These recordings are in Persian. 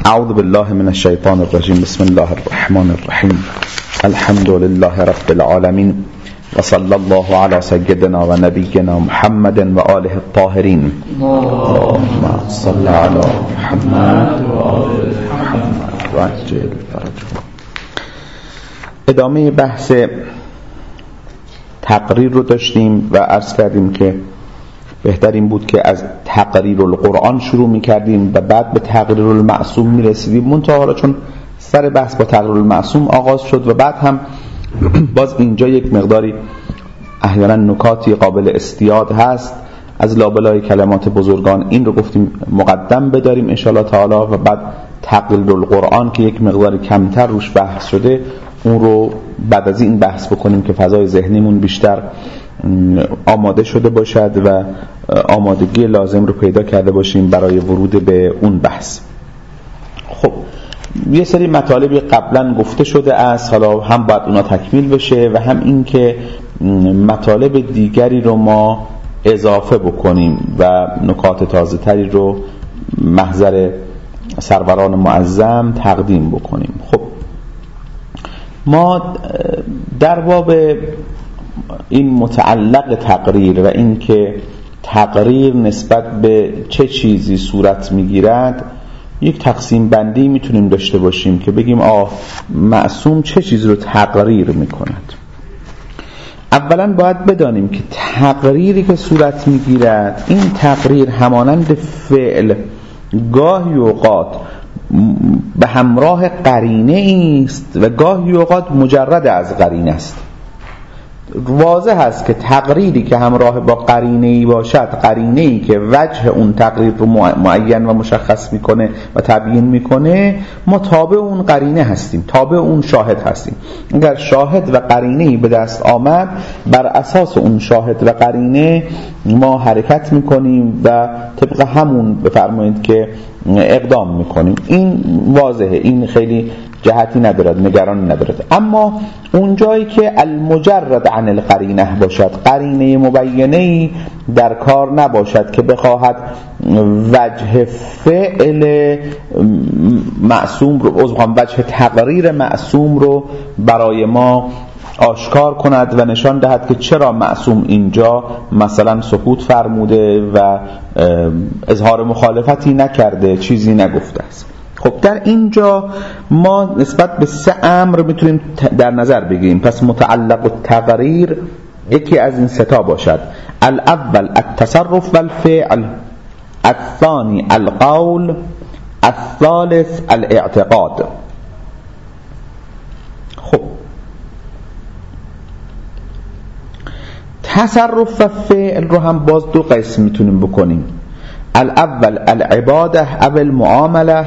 اعوذ بالله من الشیطان الرجیم. بسم الله الرحمن الرحیم. الحمد لله رب العالمین و صلی الله علی سیدنا و نبینا محمد و آله الطاهرین. اللهم صل علی محمد و آل محمد و عجل فرجهم. ادامه بحث تقریر رو داشتیم و عرض کردیم که بهتر این بود که از تقریر القرآن شروع می‌کردیم و بعد به تقریر المعصوم می‌رسیدیم. منتها حالا چون سر بحث با تقریر المعصوم آغاز شد و بعد هم باز اینجا یک مقداری احیانا نکاتی قابل استیاد هست، از لابلای کلمات بزرگان این رو گفتیم مقدم بداریم ان شاء الله تعالی و بعد تقریر القرآن که یک مقدار کمتر روش بحث شده اون رو بعد از این بحث بکنیم که فضای ذهنیمون بیشتر آماده شده باشد و آمادگی لازم رو پیدا کرده باشیم برای ورود به اون بحث. خب یه سری مطالبی قبلا گفته شده است، حالا هم باید اونا تکمیل بشه و هم این که مطالب دیگری رو ما اضافه بکنیم و نکات تازه تری رو محضر سروران معظم تقدیم بکنیم. خب ما در باب این متعلق تقریر و این که تقریر نسبت به چه چیزی صورت میگیرد یک تقسیم بندی میتونیم داشته باشیم که بگیم معصوم چه چیزی رو تقریر میکند. اولا باید بدانیم که تقریری که صورت میگیرد این تقریر همانند فعل گاهی اوقات به همراه قرینه است و گاهی اوقات مجرد از قرینه است. واضح است که تقریری که همراه با قرینه‌ای باشد، قرینه‌ای که وجه اون تقریر رو معین و مشخص میکنه و تبیین میکنه، ما تابع اون قرینه هستیم، تابع اون شاهد هستیم. اگر شاهد و قرینه‌ای به دست آمد، بر اساس اون شاهد و قرینه ما حرکت میکنیم و طبق همون بفرمایید که اقدام میکنیم. این واضحه، این خیلی جهتی ندارد، نگران ندارد. اما اون جایی که المجرد عن القرینه باشد، قرینه مبینه‌ای در کار نباشد که بخواهد وجه فعل معصوم رو، وجه تقریر معصوم رو برای ما آشکار کند و نشان دهد که چرا معصوم اینجا مثلا سکوت فرموده و اظهار مخالفتی نکرده، چیزی نگفته است. خب در اینجا ما نسبت به سه امر میتونیم در نظر بگیریم. پس متعلق التقریر یکی از این سه تا باشد: الاول التصرف والفعل، الثانی القول، الثالث الاعتقاد. خب تصرف و فعل رو هم باز دو قسم میتونیم بکنیم: الاول العباده او المعامله،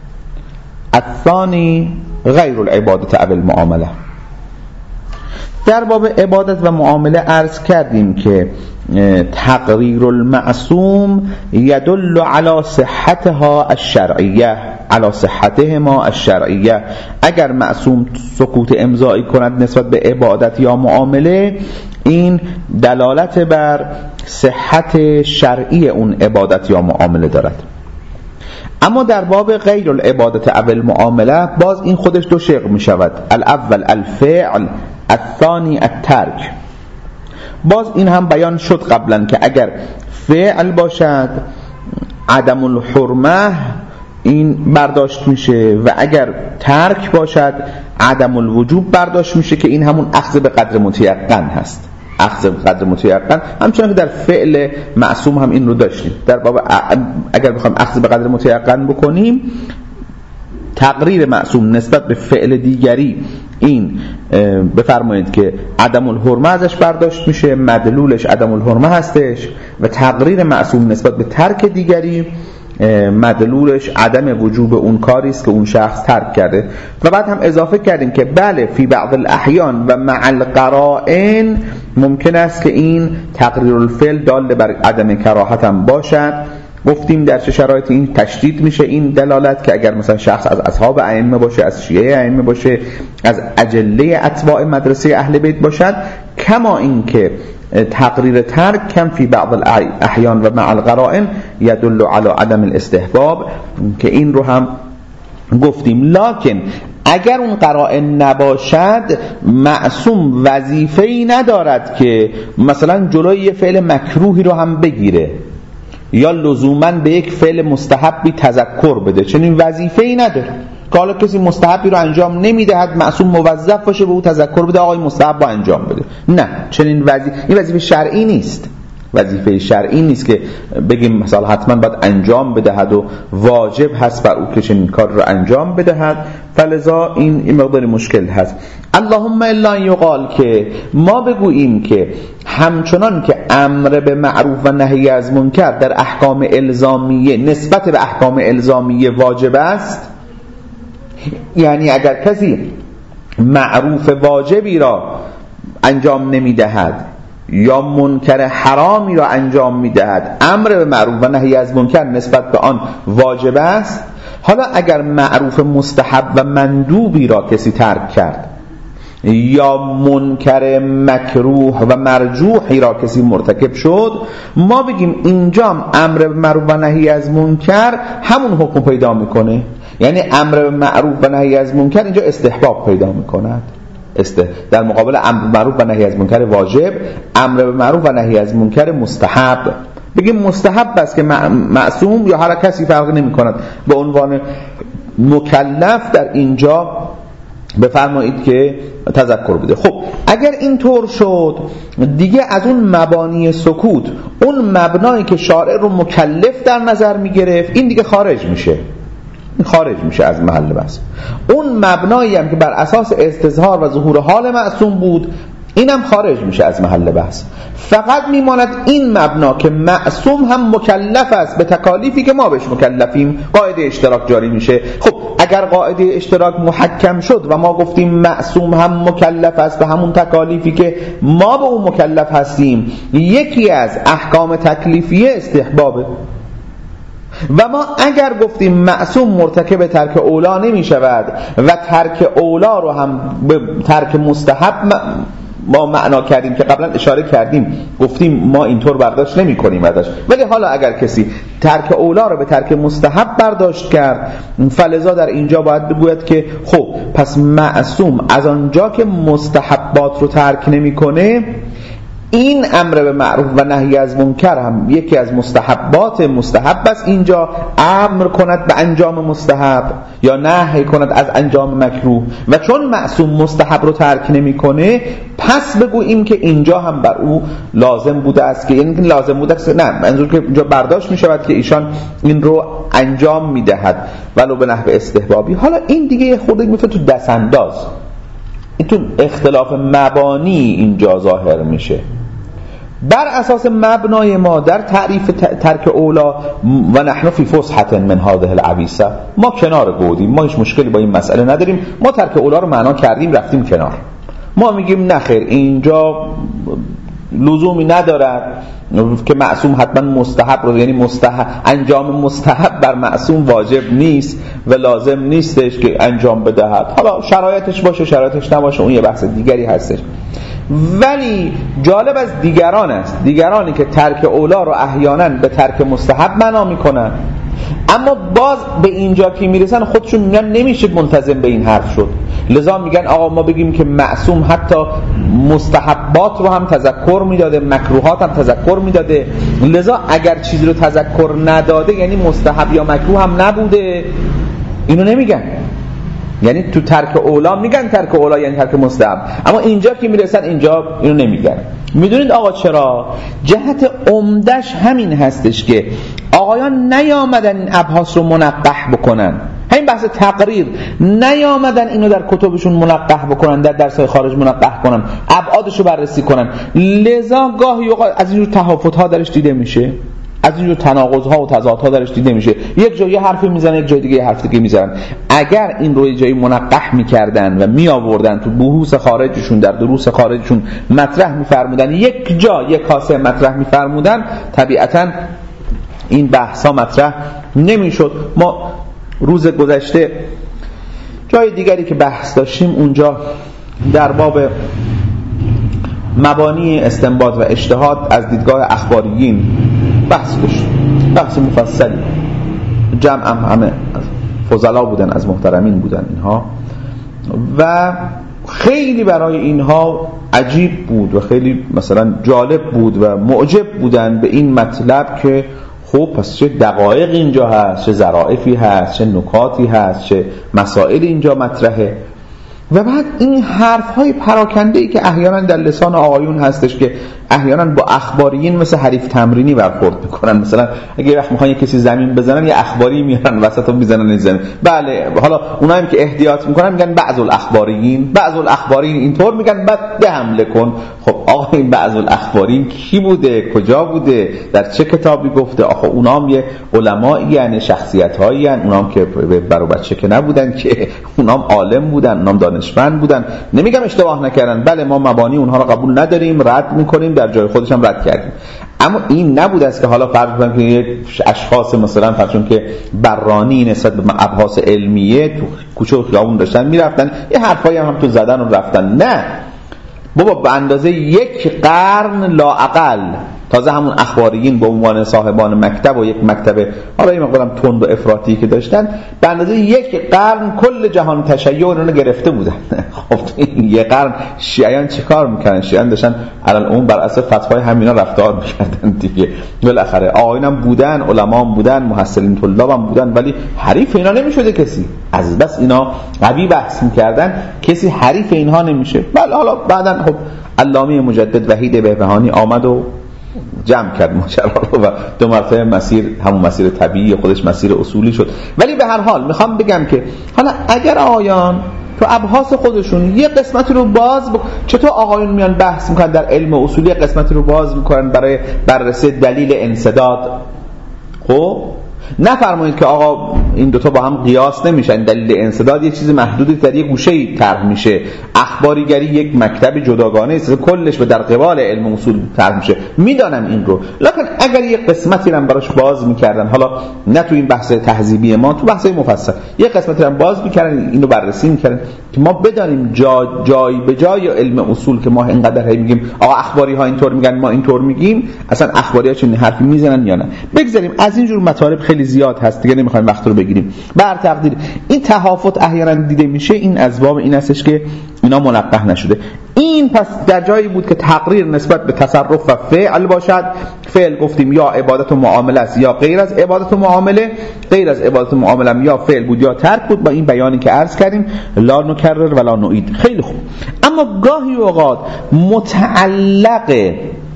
الثانی غیر العبادة او المعامله. در باب عبادت و معامله عرض کردیم که تقریر المعصوم يدل على صحتها الشرعیه، على صحتهما الشرعیه. اگر معصوم سکوت امضایی کند نسبت به عبادت یا معامله، این دلالت بر صحت شرعی اون عبادت یا معامله دارد. اما در باب غیر العبادت او المعامله باز این خودش دو شق می شود: الاول الفعل، الثانی الترک. باز این هم بیان شد قبلا که اگر فعل باشد عدم الحرمه این برداشت میشه و اگر ترک باشد عدم الوجوب برداشت میشه که این همون اخذ به قدر متیقن هست. اخذ به قدر متیقن همچنان که در فعل معصوم هم این رو داشتیم. در باب اگر بخوام اخذ به قدر متیقن بکنیم، تقریر معصوم نسبت به فعل دیگری این بفرمایید که عدم الحرمه ازش برداشت میشه، مدلولش عدم الحرمه هستش، و تقریر معصوم نسبت به ترک دیگری مدلولش عدم وجوب اون کاری است که اون شخص ترک کرده. و بعد هم اضافه کردیم که بله فی بعض الاحیان و مع القرائن ممکن است که این تقریر الفعل دال بر عدم کراهت هم باشد. گفتیم در چه شرایطی این تشدید میشه این دلالت، که اگر مثلا شخص از اصحاب ائمه باشه، از شیعه ائمه باشه، از اجله اتباع مدرسه اهل بیت باشد، کما این که تقریر ترک کم فی بعض الاحیان و مع القرائن یدل علی عدم الاستحباب، که این رو هم گفتیم لکن اگر اون قرائن نباشد معصوم وظیفه‌ای ندارد که مثلا جلوی یه فعل مکروهی رو هم بگیره یا لزوماً به یک فعل مستحبی تذکر بده، چنین وظیفه‌ای نداره که حالا کسی مستحبی رو انجام نمیدهد معصوم موظف باشه به او تذکر بده آقای مستحب رو انجام بده. نه، چنین این وظیفه شرعی نیست. وظیفه شرعی نیست که بگیم مثلا حتما باید انجام بدهد و واجب هست بر او که چنین کار رو انجام بدهد، فلذا این مقدار مشکل هست. اللهم الا ان یقال که ما بگوییم که همچنان که امر به معروف و نهی از منکر در احکام الزامیه نسبت به احکام الزامیه واجب است، یعنی اگر کسی معروف واجبی را انجام نمیدهد یا منکر حرامی را انجام میدهد، امر به معروف و نهی از منکر نسبت به آن واجب است. حالا اگر معروف مستحب و مندوبی را کسی ترک کرد یا منکر مکروه و مرجوحی را کسی مرتکب شد، ما بگیم اینجا امر به معروف و نهی از منکر همون حکم پیدا میکنه، یعنی امر به معروف و نهی از منکر اینجا استحباب پیدا میکند. در مقابل امر به معروف و نهی از منکر واجب، امر به معروف و نهی از منکر مستحب. بگیم مستحب است که معصوم یا هر کسی فرق نمی کند به عنوان مکلف در اینجا بفرمایید که تذکر بده. خب اگر این طور شد دیگه از اون مبانی سکوت، اون مبنایی که شارع رو مکلف در نظر می گرفت، این دیگه خارج میشه از محل بحث. اون مبنایی هم که بر اساس استظهار و ظهور حال معصوم بود، اینم خارج میشه از محل بحث. فقط میماند این مبنا که معصوم هم مکلف است به تکالیفی که ما بهش مکلفیم، قاعده اشتراک جاری میشه. خب اگر قاعده اشتراک محکم شد و ما گفتیم معصوم هم مکلف است به همون تکالیفی که ما به اون مکلف هستیم، یکی از احکام تکلیفیه استحبابه. و ما اگر گفتیم معصوم مرتکب ترک اولا نمی شود و ترک اولا رو هم به ترک مستحب ما معنا کردیم که قبلا اشاره کردیم، گفتیم ما اینطور برداشت نمی کنیم ازش، ولی حالا اگر کسی ترک اولا رو به ترک مستحب برداشت کرد، فلذا در اینجا باید بگوید که خب پس معصوم از آنجا که مستحبات رو ترک نمی کنه، این امر به معروف و نهی از منکر هم یکی از مستحبات مستحب است، اینجا امر کند به انجام مستحب یا نهی کند از انجام مکروه، و چون معصوم مستحب رو ترک نمیکنه، پس بگوییم که اینجا هم بر او لازم بوده است که یعنی لازم بوده است، نه منظور که اینجا برداشت می شود که ایشان این رو انجام میدهد ولو به نحو استحبابی. حالا این دیگه خود میفته تو دست انداز، این تو اختلاف مبانی اینجا ظاهر میشه. بر اساس مبنای ما در تعریف ترک اولا و نحن فی فسحة من هذه العویسه، ما کنار بودیم، ما هیچ مشکلی با این مسئله نداریم، ما ترک اولا رو معنا کردیم رفتیم کنار. ما میگیم نخیر، اینجا لزومی ندارد که معصوم حتما مستحب رو، یعنی انجام مستحب بر معصوم واجب نیست و لازم نیستش که انجام بدهد، حالا شرایطش باشه شرایطش نباشه اون یه بحث دیگری هستش. ولی جالب از دیگران است، دیگرانی که ترک اولا رو احیانا به ترک مستحب معنا میکنن، اما باز به اینجا که میرسن خودشون میگن نمیشه منتظم به این حرف شد، لذا میگن آقا ما بگیم که معصوم حتی مستحبات رو هم تذکر میداده، مکروهات هم تذکر میداده، لذا اگر چیزی رو تذکر نداده یعنی مستحب یا مکروه هم نبوده، اینو نمیگن. یعنی تو ترک اولا میگن ترک اولا یعنی ترک مستحب، اما اینجا که میرسن اینجا اینو نمیگن. میدونید آقا چرا؟ جهت عمدش همین هستش که آقایان نیامدن این ابحاث رو منقح بکنن، همین بحث تقریر، نیامدن اینو در کتبشون منقح بکنن، در درس‌های خارج منقح کنن، ابعادش رو بررسی کنن، لذا گاهی اوقات از اینجور تهافت‌ها درش دیده میشه، از اینجور تناقض‌ها و تضادها درش دیده میشه، یک جایی حرفی میزنن یک جای دیگه حرف دیگه میزنن. اگر این رو یه جایی منقح میکردن و میآوردن تو بحوث خارجشون، در دروس خارجشون مطرح میفرمودن، یک جا یک کاسه مطرح میفرمودن، طبیعتاً این بحثا مطرح نمیشد. ما روز گذشته جای دیگری که بحث داشتیم اونجا در باب مبانی استنباط و اجتهاد از دیدگاه اخباریین بحث داشتیم، بحث مفصلی، جمع همه فضلا بودن، از محترمین بودن اینها، و خیلی برای اینها عجیب بود و خیلی مثلا جالب بود و معجب بودن به این مطلب که خب پس چه دقایق اینجا هست، چه ظرافی هست، چه نکاتی هست، چه مسائل اینجا مطرحه. و بعد این حرف‌های پراکنده‌ای که احیانا در لسان آقایون هستش که احیانا با اخباریین مثل حریف تمرینی برخورد میکنن. مثلا اگه یه وقت میخوان کسی زمین بزنن، یه اخباری میارن وسطو میزنن زمین. بله، حالا اونایی که احتیاط میکنن میگن بعض الاخبارین اینطور میگن، بعد ده حمله کن. خب آقا این بعض الاخبارین کی بوده، کجا بوده، در چه کتابی گفته؟ آخه اونام یه علمایی، یعنی شخصیت‌هایی ان، اونام که برو بچه که نبودن، که اونام عالم بودن، اونام دانشمند بودن. نمیگم اشتباه نکردن، بله ما مبانی اونها رو قبول نداریم، رد میکنیم، در جای خودش هم رد کردیم، اما این نبود است که حالا فرض کنیم که یک اشخاص مثلا فرضون که برانی نسبت به ابحاث علمیه تو کوچه و خیابون داشتن میرفتن یه حرفایی هم تو زدن و رفتن. نه بابا، به اندازه یک قرن لااقل، تازه همون اخباریین به عنوان صاحبان مکتب و یک مکتب حالا این مقدارم تند و افراطی که داشتن، به اندازه یک قرن کل جهان تشیع رو گرفته بودن. خب این یک قرن شیعیان چه کار میکنن؟ شیعیان داشتن علالعموم بر اساس فتوای همینا رفتار میکردن دیگه. بالاخره آقایونم بودن، علمام بودن، محصلین طلابم بودن، ولی حریف اینا نمیشده کسی. از بس اینا قوی بحث میکردن، کسی حریف اینها نمیشه. بله حالا بعدن خب علامه مجدد وحید بهبهانی آمد و جمع کرد ماجرا رو و دو مرتبه مسیر، همون مسیر طبیعی خودش مسیر اصولی شد. ولی به هر حال میخوام بگم که حالا اگر آقایان تو ابحاث خودشون یه قسمتی رو باز چطور آقایون میان بحث میکنن در علم اصولی، قسمتی رو باز میکنن برای بررسی دلیل انسداد، خب نفرمایید که آقا این دوتا با هم قیاس نمیشن. دلیل انسداد یه چیز محدودی در یک گوشه‌ای طرح میشه، اخباریگری یک مکتب جداگانه است، کلش به در قبال علم اصول طرح میشه. میدانم این رو، لکن اگر یک قسمتی رو براش باز میکردن، حالا نه تو این بحث تهذیبی ما، تو بحث مفصل یک قسمتی رو باز میکردن، اینو بررسی میکردن که ما بدانیم جای به جای علم اصول که ما اینقدر هی میگیم آقا اخباری ها اینطور میگن ما اینطور میگیم، اصلا اخباری ها چه حرفی میزنن یا نه. بگذاریم از این جور مطالب خیلی زیاد هست دیگه، نمیخوایم وقت رو بگیریم. بر تقدیر این تهافت احیانا دیده میشه، این اسباب این هستش که اینا منبه نشده. این پس در جایی بود که تقریر نسبت به تصرف و فعل باشد. فعل گفتیم یا عبادت و معامله است یا غیر از عبادت و معامله، غیر از عبادت و معامله یا فعل بود یا ترک بود، با این بیانی که عرض کردیم لا نکرر ولا نعید. خیلی خوب. اما گاهی اوقات متعلق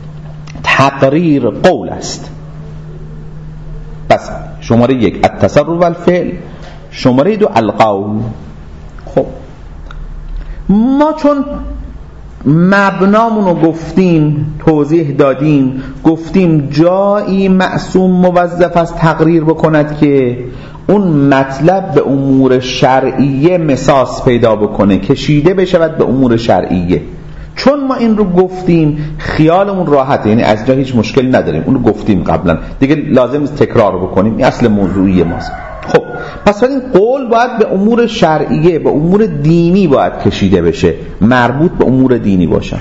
تقریر قول است. پس شماره 1 التصرف و الفعل، شماره 2 القول. خب ما چون مبنامونو گفتیم، توضیح دادیم، گفتیم جایی معصوم موظف است تقریر بکند که اون مطلب به امور شرعیه مساس پیدا بکنه، کشیده بشود به امور شرعیه. چون ما این رو گفتیم خیالمون راحته، یعنی از جا هیچ مشکل نداریم، اون رو گفتیم قبلا دیگه، لازم نیست تکرار بکنیم، این اصل موضوعی ماست. خب پس این قول باید به امور شرعیه، به امور دینی باید کشیده بشه، مربوط به امور دینی باشه.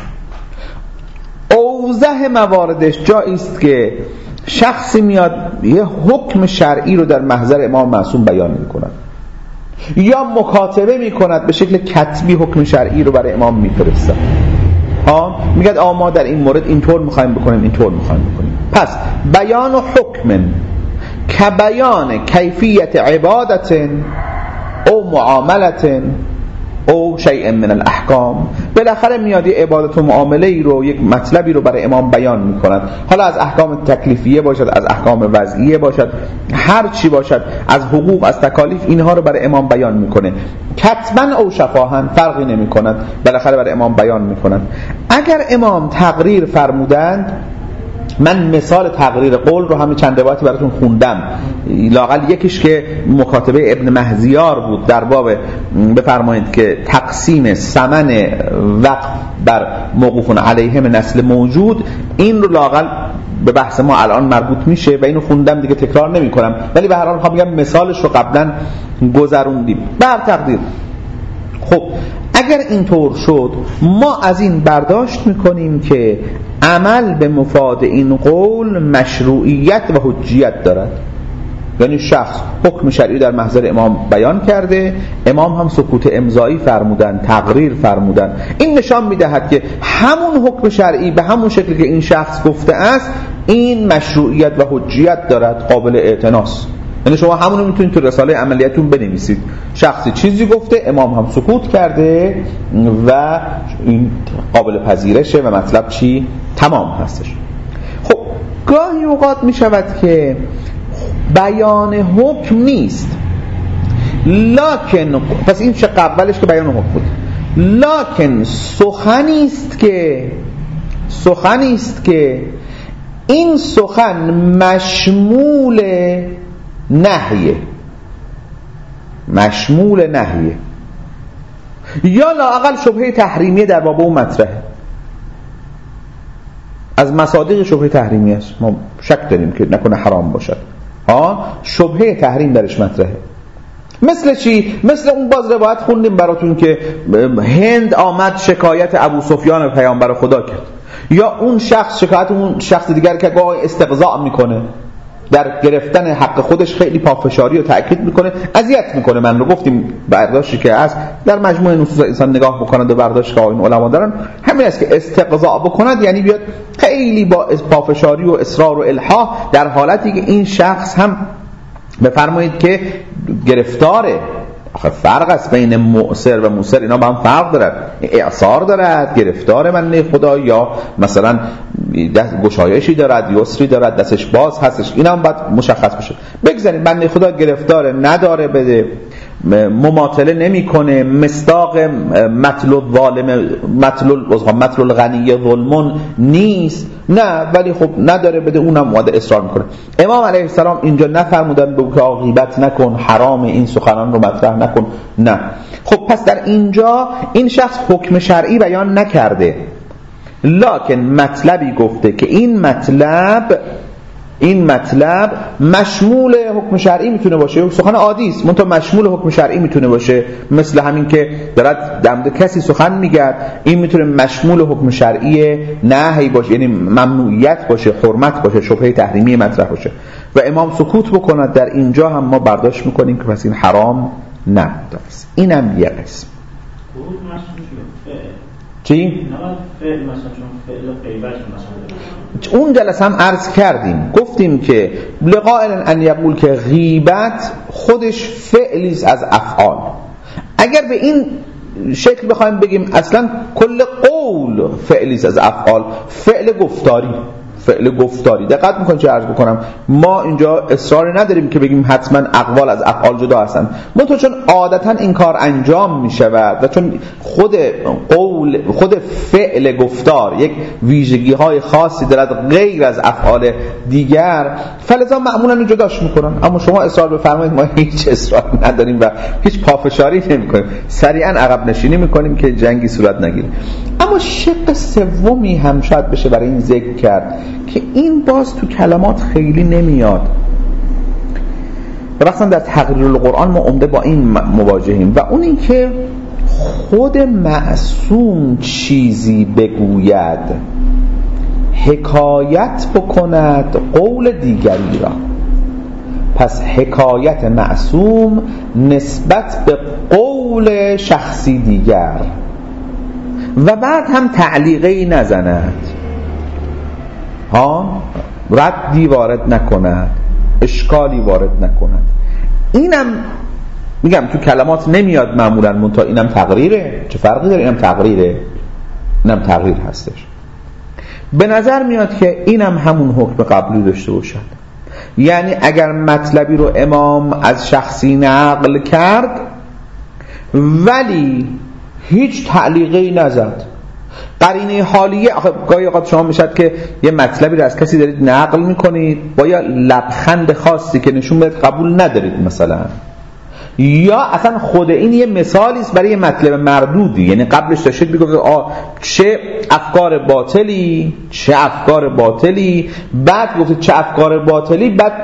اوضح مواردش جایی است که شخصی میاد یه حکم شرعی رو در محضر امام معصوم بیان میکند، یا مکاتبه میکند به شکل کتبی حکم شرعی رو برای امام میفرسته، میگه ما در این مورد اینطور میخوایم بکنیم، اینطور میخوایم بکنیم. پس بیان حکم که بیان کیفیت عبادت او معاملت او شیء من الاحکام، بالاخره میاد یه عبادت و معامله ای رو، یک مطلبی رو برای امام بیان میکند، حالا از احکام تکلیفیه باشد، از احکام وضعیه باشد، هر چی باشد، از حقوق، از تکالیف، اینها رو برای امام بیان میکنه، کتبا او شفاهن، فرقی نمیکند، بالاخره برای امام بیان میکنند. اگر امام تقریر فرمودند، من مثال تقریر قول رو همین چند روایتی براتون خوندم، لااقل یکیش که مکاتبه ابن مهزیار بود در باب بفرمایید که تقسیم ثمن وقف بر موقوف علیهم نسل موجود، این رو لااقل به بحث ما الان مربوط میشه و اینو خوندم دیگه تکرار نمی کنم، ولی به هر حال میخوام بگم مثالش رو قبلا گذروندیم. بر تقدیر خب اگر اینطور شد، ما از این برداشت میکنیم که عمل به مفاد این قول مشروعیت و حجیت دارد. یعنی شخص حکم شرعی در محضر امام بیان کرده، امام هم سکوت امضایی فرمودن، تقریر فرمودن. این نشان میدهد که همون حکم شرعی به همون شکلی که این شخص گفته است این مشروعیت و حجیت دارد، قابل اعتناست. یعنی شما همونو میتونید تو رساله عملیاتون بنویسید، شخصی چیزی گفته، امام هم سکوت کرده و این قابل پذیرشه و مطلب چی؟ تمام هستش. خب گاهی اوقات میشود که بیان حکم نیست، لکن پس این شق اولش که بیان حکم بود، لکن سخنی است که این سخن مشمول نهیه یا لااقل شبهه تحریمیه در باب اون مطرحه. از مصادیق شبهه تحریمی است، ما شک داریم که نکنه حرام باشد، شبهه تحریم درش مطرحه. مثل چی؟ مثل اون باز روایت خوندیم براتون که هند آمد شکایت ابو سفیان پیامبر خدا کرد، یا اون شخص شکایت اون شخص دیگر که گاهی استقضاء میکنه، در گرفتن حق خودش خیلی پافشاری و تأکید میکنه، اذیت میکنه. من رو گفتیم برداشتی که از در مجموع نصوص انسان نگاه بکنند و برداشت که این علما دارن همین است که استقضاء بکند یعنی بیاد خیلی با پافشاری و اصرار و الحاح، در حالتی که این شخص هم بفرمایید که گرفتاره. آخه فرق است بین مؤثر و موثر، اینا با هم فرق دارد. اعصار دارد، گرفتار بنده خدا، یا مثلا گشایشی دارد، یسری دارد، دستش باز هستش، اینا هم باید مشخص بشه. بگذاریم بنده خدا گرفتاره، نداره بده، مماطله نمیکنه، مصداق مطل الغنی ظلمون نیست، نه ولی خب نداره بده، اونم اومده اصرار میکنه. امام علیه السلام اینجا نفرمودن به که غیبت نکن، حرام این سخنان رو مطرح نکن، نه. خب پس در اینجا این شخص حکم شرعی بیان نکرده، لکن مطلبی گفته که این مطلب مشمول حکم شرعی میتونه باشه. سخن عادی است منتها مشمول حکم شرعی میتونه باشه، مثل همین که دارد در مورد کسی سخن میگه، این میتونه مشمول حکم شرعی نهی باشه، یعنی ممنوعیت باشه، حرمت باشه، شبهه تحریمی مطرح باشه و امام سکوت بکند. در اینجا هم ما برداشت میکنیم که پس این حرام نه. اینم یه قسم. چی؟ اون جلسه هم عرض کردیم، گفتیم که لقائل ان یقول که غیبت خودش فعلی است از افعال. اگر به این شکل بخوایم بگیم اصلا کل قول فعلی است از افعال، فعل گفتاری. دقت میکنم چه عرض بکنم، ما اینجا اصرار نداریم که بگیم حتما اقوال از افعال جدا هستن، منتها چون عادتا این کار انجام میشود و چون خود فعل گفتار یک ویژگی های خاصی دارد غیر از افعال دیگر، فلذا معمولا جداش میکنن. اما شما اصرار بفرمایید، ما هیچ اصرار نداریم و هیچ پافشاری نمیکنیم، سریعا عقب نشینی میکنیم که جنگی صورت نگیره. اما شق سومی هم شاید بشه برای این ذکر کرد که این باز تو کلمات خیلی نمیاد و مثلا در تقریر القرآن ما عمده با این مواجهیم، و اون این که خود معصوم چیزی بگوید، حکایت بکند قول دیگری را. پس حکایت معصوم نسبت به قول شخصی دیگر و بعد هم تعلیقی نزند، ردی وارد نکند، اشکالی وارد نکند. اینم میگم تو کلمات نمیاد معمولا، منتها اینم تقریره. چه فرقی داره؟ اینم تقریره، اینم تقریر هستش. به نظر میاد که اینم همون حکم قبلی داشته باشد، یعنی اگر مطلبی رو امام از شخصی نقل کرد ولی هیچ تعلیقی نزد، قرینه حالیه. گاهی اوقات شما میشد که یه مطلبی رو از کسی دارید نقل میکنید با یه لبخند خاصی که نشون بده قبول ندارید مثلا، یا اصلا خود این یه مثالی است برای یه مطلب مردودی، یعنی قبلش داشتید بگید چه افکار باطلی، بعد گفتید چه افکار باطلی، بعد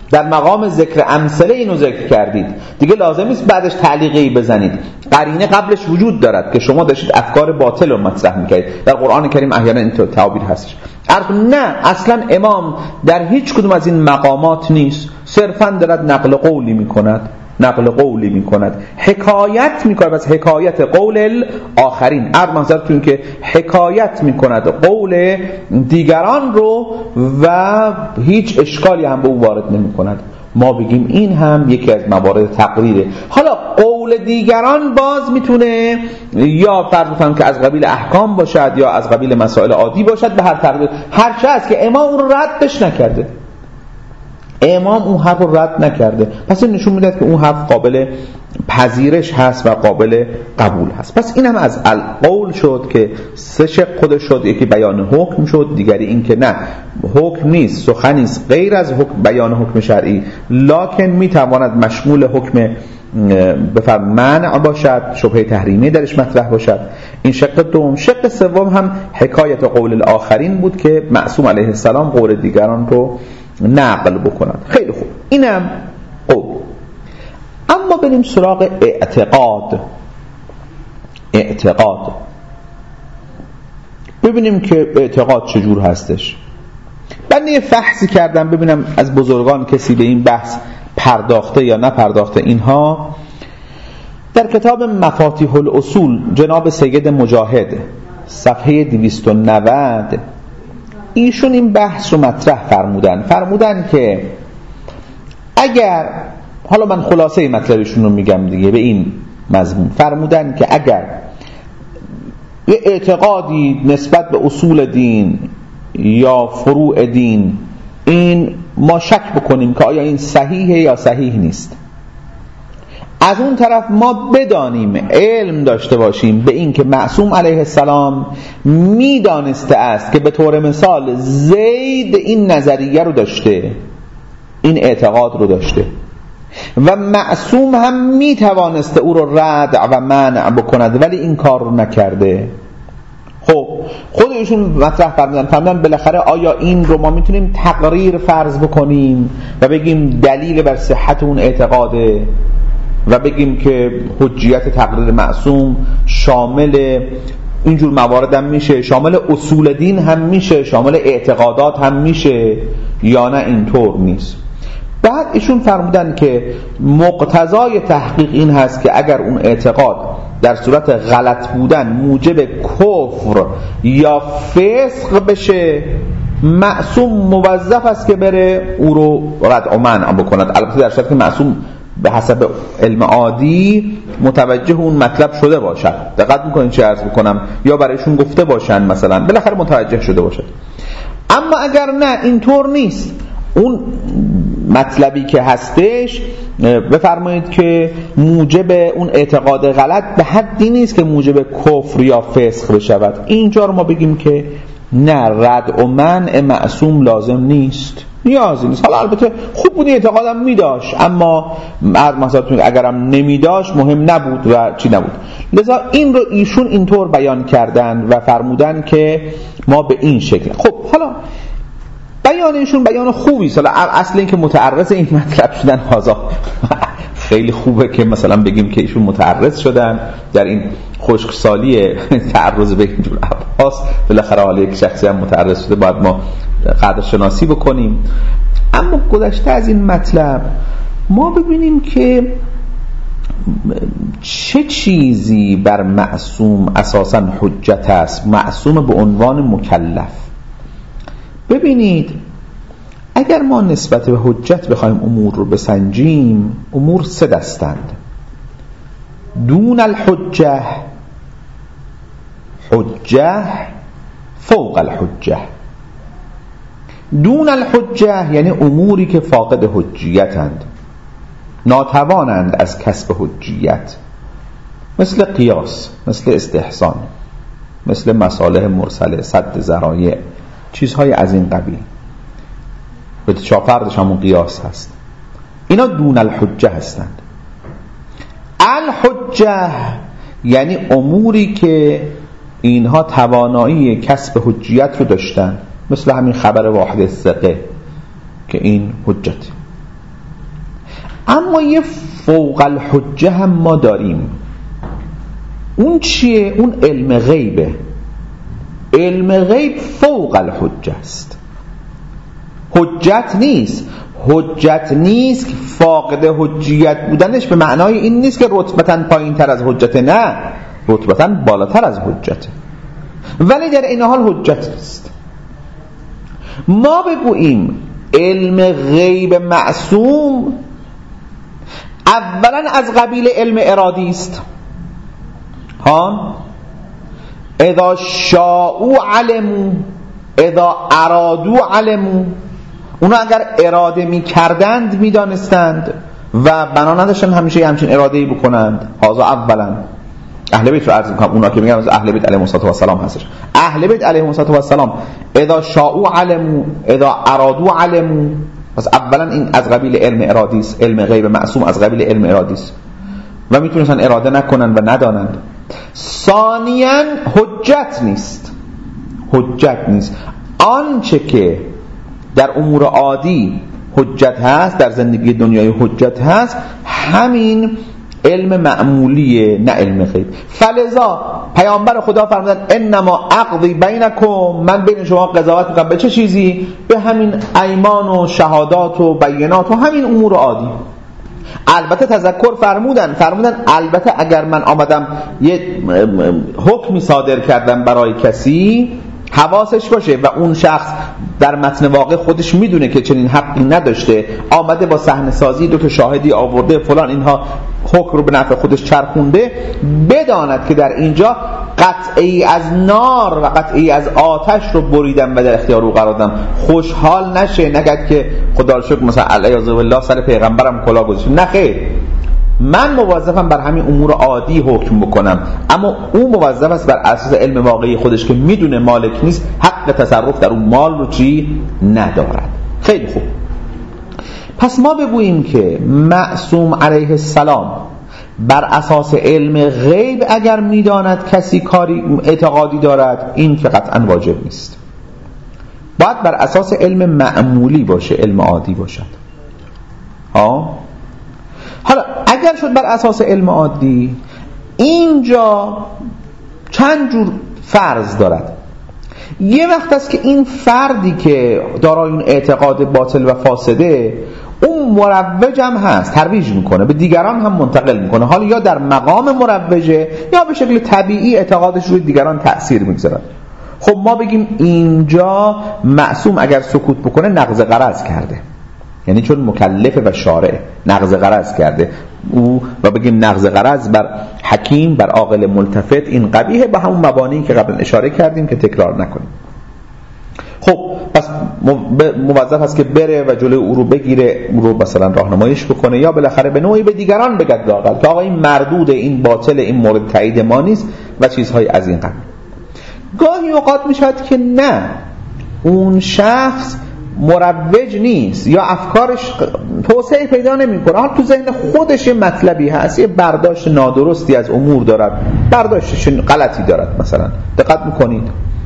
در مقام ذکر امثله اینو ذکر کردید، دیگه لازم نیست بعدش تعلیقی بزنید. قرینه قبلش وجود دارد که شما داشتید افکار باطل رو مطرح میکردید. در قرآن کریم احیانا این تعابیر هستش. نه، اصلا امام در هیچ کدوم از این مقامات نیست، صرفا دارد نقل قولی میکند، حکایت میکند، بس حکایت قول آخرین. منظورتون که حکایت میکند قول دیگران رو و هیچ اشکالی هم به او وارد نمیکند. ما بگیم این هم یکی از موارد تقریره. حالا قول دیگران باز میتونه یا فرض بکنم که از قبیل احکام باشد یا از قبیل مسائل عادی باشد، به هر تقدیر هر چه است که امام اون رو ردش نکرده، امام اون حرف رو رد نکرده، پس این نشون میده که اون حرف قابل پذیرش هست و قابل قبول هست. پس این هم از القول شد که سه شق خودش شد، یکی بیان حکم شد، دیگری این که نه حکم نیست، سخنی است غیر از حکم، بیان حکم شرعی، لکن میتواند مشمول حکم بفرم منع باشد، شبهه تحریمی درش مطرح باشد. این شق دوم. شق سوم هم حکایت قول الاخرین بود که معصوم علیه السلام قول دیگران رو نقل بکنند. خیلی خوب، اینم قول. اما بریم سراغ اعتقاد. ببینیم که اعتقاد چجور هستش. من یه فحصی کردم ببینم از بزرگان کسی به این بحث پرداخته یا نپرداخته. اینها در کتاب مفاتیح الاصول جناب سید مجاهد صفحه 290 ایشون این بحث رو مطرح فرمودن که اگر، حالا من خلاصه مطلبشون رو میگم دیگه به این مضمون، فرمودن که اگر یه اعتقادی نسبت به اصول دین یا فروع دین این ما شک بکنیم که آیا این صحیحه یا صحیح نیست، از اون طرف ما بدانیم، علم داشته باشیم به این که معصوم علیه السلام میدانسته است که به طور مثال زید این نظریه رو داشته، این اعتقاد رو داشته و معصوم هم میتوانسته او رو رد و منع بکند ولی این کار رو نکرده. خب خودشون مطرح فرمودن بالاخره آیا این رو ما میتونیم تقریر فرض بکنیم و بگیم دلیل بر صحت اون اعتقاده و بگیم که حجیت تقریر معصوم شامل اینجور موارد هم میشه، شامل اصول دین هم میشه، شامل اعتقادات هم میشه، یا نه اینطور نیست. بعد ایشون فرمودن که مقتضای تحقیق این هست که اگر اون اعتقاد در صورت غلط بودن موجب کفر یا فسق بشه، معصوم موظف است که بره او رو رد و منع بکند. البته در صورت که معصوم به حسب علم عادی متوجه اون مطلب شده باشد. دقت میکنین چه عرض بکنم، یا برایشون گفته باشن مثلا، بالاخره متوجه شده باشد. اما اگر نه اینطور نیست، اون مطلبی که هستش بفرمایید که موجب اون اعتقاد غلط به حدی نیست که موجب کفر یا فسق بشود، اینجا رو ما بگیم که نه، رد و منع معصوم لازم نیست، نیازی نیست. حالا البته خوب بود اعتقادم میداشت، اما مثلا اگرم نمیداشت مهم نبود و چی نبود. لذا این رو ایشون اینطور بیان کردن و فرمودن که ما به این شکل. خب حالا بیان ایشون بیان خوبی است. حالا اصل این که متعرض این مطلب شدن هازا خیلی خوبه که مثلا بگیم که ایشون متعرض شدن در این خشکسالی تعرض به اینجور ابحاث. بالاخره حالا یک شخصی هم متعرض شده، باید ما قدر شناسی بکنیم. اما گذشته از این مطلب ما ببینیم که چه چیزی بر معصوم اساساً حجت است، معصوم به عنوان مکلف. ببینید اگر ما نسبت به حجت بخوایم امور رو بسنجیم، امور سه دستند: دون الحجه، حجه، فوق الحجه. دون الحجه یعنی اموری که فاقد حجیتند، ناتوانند از کسب حجیت، مثل قیاس، مثل استحسان، مثل مصالح مرسله، سد ذرایع، چیزهای از این قبیل. به چافردش همون قیاس هست. اینا دون الحجه هستند. الحجه یعنی اموری که اینها توانایی کسب حجیت رو داشتن، مثل همین خبر واحد ثقه که این حجت. اما یه فوق الحجه هم ما داریم. اون چیه؟ اون علم غیبه. علم غیب فوق الحجه است. حجت نیست که فاقد حجیت بودنش به معنای این نیست که رتبتاً پایین تر از حجته، نه، رتبتاً بالاتر از حجته، ولی در این حال حجت است. ما بگوییم علم غیب معصوم اولا از قبیل علم ارادی است. اذا شاءوا علموا اذا ارادوا علموا. اونا اگر اراده می کردند می دانستند و بنا نداشتن همیشه همچین اراده‌ای بکنند. هذا اولا. اهل بیت رو عرض می‌کنم، اونا که میگن از اهل بیت علیهم السلام هستش. اهل بیت علیهم السلام اذا شاءوا علموا اذا ارادوا علموا. پس اولا این از قبیل علم ارادی است. علم غیب معصوم از قبیل علم ارادی است و میتونستن اراده نکنن و ندانند. ثانیاً حجت نیست. آنچه که در امور عادی حجت هست، در زندگی دنیای حجت هست، همین علم معمولیه، نه علم غیب. فلذا پیامبر خدا فرمودن انما اقضی بینکم، من بین شما قضاوت میکنم به چه چیزی؟ به همین ایمان و شهادات و بینات و همین امور عادی. البته تذکر فرمودن البته اگر من آمدم یه حکمی صادر کردم برای کسی، حواسش باشه و اون شخص در متن واقع خودش میدونه که چنین حقی نداشته، آمده با صحنه سازی 2 شاهدی آورده فلان، اینها حکم رو به نفع خودش چرخونده، بداند که در اینجا قطعی از نار و قطعی از آتش رو بریدم و در اختیار او قرار دادم. خوشحال نشه، نگد که خدا رو شکر مثلا علیه بالله سر پیغمبرم کلا گذاشته. نه خیر، من موظفم بر همین امور عادی حکم بکنم، اما او موظف است بر اساس علم واقعی خودش که میدونه مالک نیست، حق تصرف در اون مال رو ندارد. خیلی خوب. پس ما بگوییم که معصوم علیه السلام بر اساس علم غیب اگر میداند کسی کاری اعتقادی دارد، این که قطعا واجب نیست، باید بر اساس علم معمولی باشه، علم عادی باشد. حالا اگر شد بر اساس علم عادی، اینجا چند جور فرض دارد. یه وقت است که این فردی که دارای اون اعتقاد باطل و فاسده، اون مروج هم هست، ترویج میکنه، به دیگران هم منتقل میکنه، حالا یا در مقام مروجه یا به شکل طبیعی اعتقادش روی دیگران تأثیر میگذارد. خب ما بگیم اینجا معصوم اگر سکوت بکنه نقض غرض کرده، یعنی چون مکلف و شارع نقض غرض کرده او، و بگیم نقض غرض بر حکیم، بر عاقل ملتفت، این قبیحه، به همون مبانی که قبل اشاره کردیم که تکرار نکنیم. خب پس موظف است که بره و جلوی او رو بگیره، او رو مثلا راهنماییش بکنه، یا بالاخره به نوعی به دیگران بگد لااقل که آقا این مردود، این باطل، این مورد تایید ما نیست و چیزهای از این قبیل. گاهی اوقات میشود که نه، اون شخص مروج نیست یا افکارش توسعه پیدا نمیکنه، حالا تو ذهن خودش یه مطلبی هست، یه برداشت نادرستی از امور دارد، برداشتش غلطی دارد. مثلا دقت میکنید،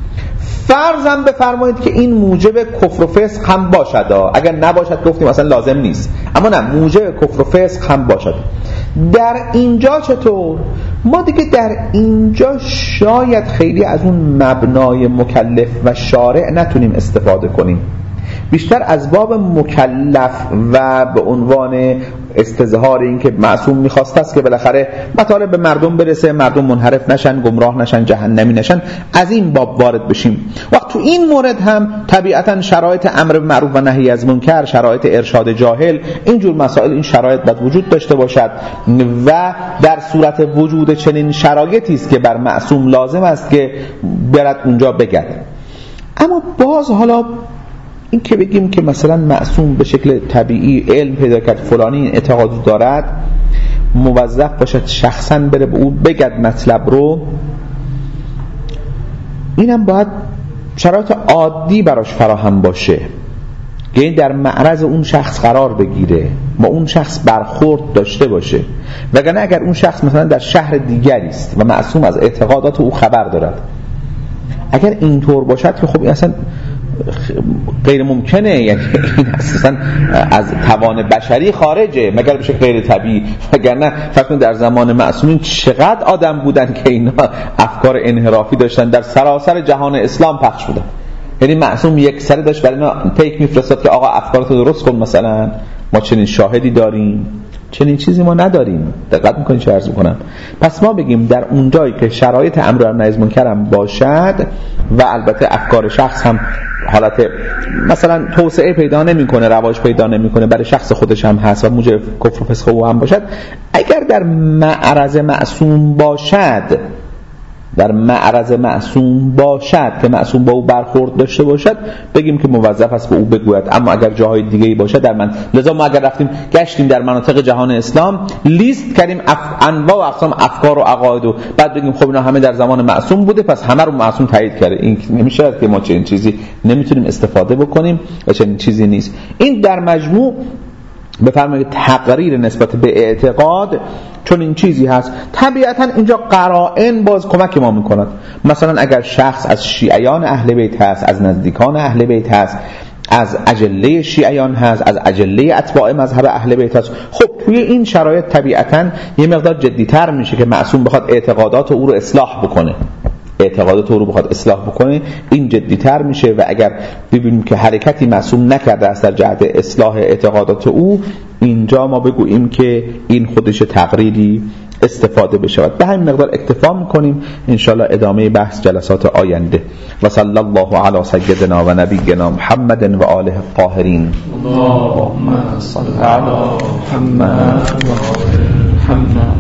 فرضاً بفرمایید که این موجب کفر و فسق هم باشد، اگر نباشد گفتیم اصلا لازم نیست، اما نه، موجب کفر و فسق هم باشد. در اینجا چطور؟ ما دیگه در اینجا شاید خیلی از اون مبنای مکلف و شارع نتونیم استفاده کنیم، بیشتر از باب مکلف و به عنوان استظهار این که معصوم میخواسته است که بالاخره مطالب به مردم برسه، مردم منحرف نشن، گمراه نشن، جهنمی نشن، از این باب وارد بشیم. وقت تو این مورد هم طبیعتا شرایط امر بالمعروف و نهی از منکر، شرایط ارشاد جاهل، اینجور مسائل، این شرایط باید وجود داشته باشد و در صورت وجود چنین شرایطی است که بر معصوم لازم است که برد اونجا بگد. اما باز حالا این که بگیم که مثلا معصوم به شکل طبیعی علم پیدا کرد فلانی این اعتقاد دارد، موظف باشد شخصا بره به او بگد مطلب رو، اینم باید شرایط عادی براش فراهم باشه، یعنی در معرض اون شخص قرار بگیره، با اون شخص برخورد داشته باشه. وگرنه اگر اون شخص مثلا در شهر دیگری است و معصوم از اعتقادات او خبر دارد، اگر اینطور باشد که خب اصلا غیر ممکنه، یعنی این اساسا از توان بشری خارجه مگر بشه غیر طبیعی. وگرنه فکر در زمان معصومین چقدر آدم بودن که اینا افکار انحرافی داشتن در سراسر جهان اسلام پخش بودن. یعنی معصوم یک سره داشت برای اینا پیک میفرستاد که آقا افکارتو درست کن، مثلا ما چنین شاهدی داریم، چنین چیزی ما نداریم. دقت میکنین چه عرض میکنم؟ پس ما بگیم در اون جایی که شرایط امر بالمعروف و نهی از منکر هم باشد و البته افکار شخص هم حالت مثلا توسعه پیدا نمیکنه، رواج پیدا نمیکنه، برای شخص خودش هم هست و موجب کفر و فسق او هم باشد، اگر در معرض معصوم باشد، در معرض معصوم باشد که معصوم با او برخورد داشته باشد، بگیم که موظف است به او بگوید. اما اگر جاهای دیگه‌ای باشه در من، لذا ما اگر رفتیم گشتیم در مناطق جهان اسلام لیست کردیم انواع و اقسام افکار و عقاید و بعد بگیم خب اینا همه در زمان معصوم بوده پس همه رو معصوم تایید کرده، این نمیشه که ما چنین چیزی نمیتونیم استفاده بکنیم و چنین چیزی نیست. این در مجموع بفرمایید تقریر نسبت به اعتقاد چون این چیزی هست. طبیعتا اینجا قرائن باز کمک ما میکنند. مثلا اگر شخص از شیعیان اهل بیت هست، از نزدیکان اهل بیت هست، از اجله شیعیان هست، از اجله اتباع مذهب اهل بیت هست، خب توی این شرایط طبیعتا یه مقدار جدی‌تر میشه که معصوم بخواد اعتقادات او رو اصلاح بکنه، اعتقادات او رو بخواد اصلاح بکنه، این جدی‌تر میشه. و اگر ببینیم که حرکتی معصوم نکرده است در جهت اصلاح اعتقادات او، اینجا ما بگوییم که این خودش تقریری استفاده بشه. به همین مقدار اکتفا میکنیم، انشاءالله ادامه بحث جلسات آینده. و صلی الله علی سیدنا و نبینا محمد و آله الطاهرین. اللهم صل علی محمد و آل محمد.